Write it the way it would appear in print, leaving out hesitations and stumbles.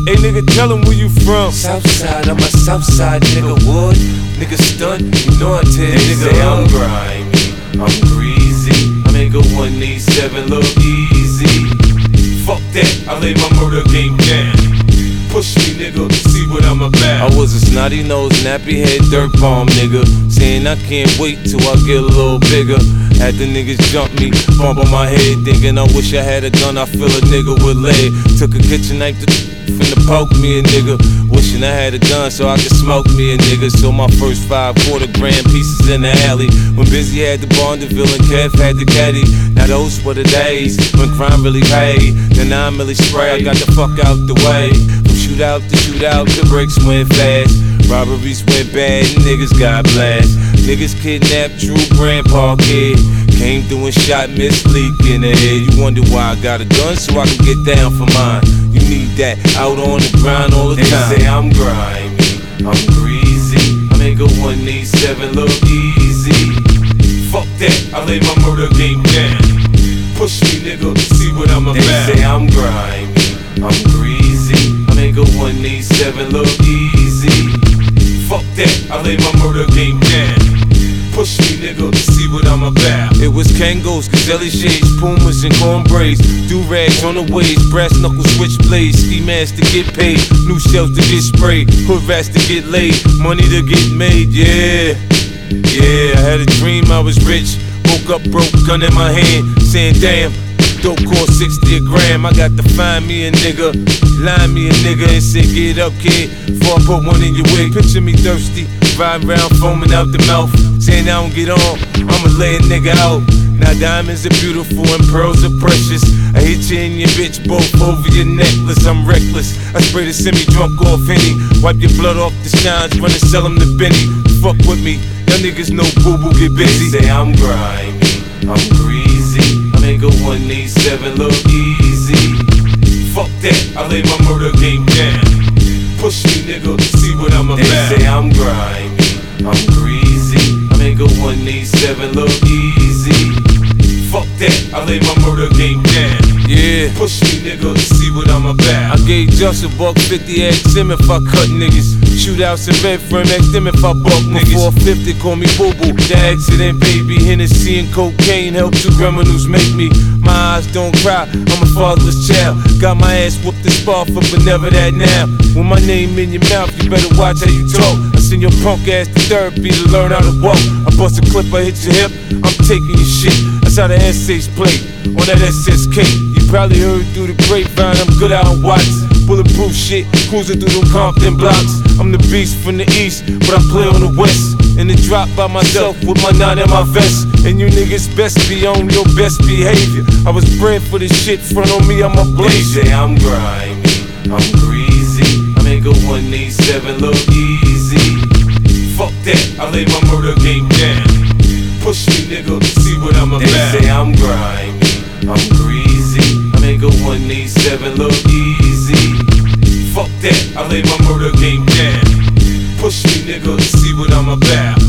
Hey nigga, tell him where you from. Southside, I'm a Southside nigga. Wood, nigga stunt, you know I tell you, nigga. Say I'm grimy, I'm greasy. I make a 187 look easy. Fuck that, I lay my murder game down. Push me, nigga, see what I'm about. I was a snotty nose, nappy head, dirt bomb nigga, saying I can't wait till I get a little bigger. Had the niggas jump me, bump on my head, thinking I wish I had a gun. I feel a nigga with lead. Took a kitchen knife to finna poke me a nigga, wishing I had a gun so I could smoke me a nigga. So my first 5 quarter-gram pieces in the alley, when Busy had the Bondeville and Kev had the caddy. Now those were the days when crime really paid. Then I really spray, I got the fuck out the way. From shootout to shootout, the bricks went fast. Robberies went bad, and niggas got blast. Niggas kidnapped true grandpa kid. Came through and shot Miss Leak in the head. You wonder why I got a gun so I can get down for mine. You need that out on the grind all the time. They say I'm grimy, I'm greasy. I make a 187 look easy. Fuck that, I lay my murder game down. Push me, nigga, see what I'm about. They say I'm grimy, I'm greasy. I make a 187 look easy. Fuck that, I lay my murder game down. Push me, nigga, see what I'm about. It was Kangos, Caselli shades, Pumas and corn braids, do-rags on the waist, brass knuckle switchblades, ski masks to get paid, new shells to get sprayed, hood rats to get laid, money to get made, yeah. Yeah, I had a dream I was rich, woke up broke, gun in my hand, saying damn, dope cost 60 a gram. I got to find me a nigga, line me a nigga and say get up kid, before I put one in your wig. Picture me thirsty, riding around foaming out the mouth, saying I don't get on, I'ma lay a nigga out. Now diamonds are beautiful and pearls are precious. I hit you and your bitch both over your necklace. I'm reckless, I spray the semi-drunk off Henny, wipe your blood off the shines, run and sell them to Benny. Fuck with me, y'all niggas know boo-boo get busy. They say I'm grimy, I'm greasy. I make a 187 look easy. Fuck that, I lay my murder game down. Push me, nigga, see what I'm about. They say I'm grimy, I'm greasy. I make a 187 look easy. Fuck that, I lay my murder game down. Yeah. Push me, nigga, see what I'm about. I gave just a $1.50, asked him if I cut niggas. Shootouts in Redfern, asked him if I buck niggas. 450, call me Boo Boo. The accident, baby. Hennessy and cocaine help 2 criminals make me. My eyes don't cry, I'm a fatherless child. Got my ass whooped and sparred for, but never that now. When my name in your mouth, you better watch how you talk. I send your punk ass to therapy to learn how to walk. I bust a clip, I hit your hip, I'm taking your shit. That's how the essays play on that SSK. You probably heard through the grapevine, I'm good out on Watts. Bulletproof shit, cruising through them Compton blocks. I'm the beast from the east, but I play on the west. In the drop by myself with my 9 in my vest. And you niggas best be on your best behavior. I was bred for this shit, front on me, I'm a blazer. They say I'm grimy, I'm greasy. I make a 187 look easy. Fuck that, I lay my murder game down. Push me, nigga, see what I'm about. They say I'm grimy, I'm greasy. I make a 187 look easy. Fuck that, I lay my murder game down. Push me, nigga, see what I'm about.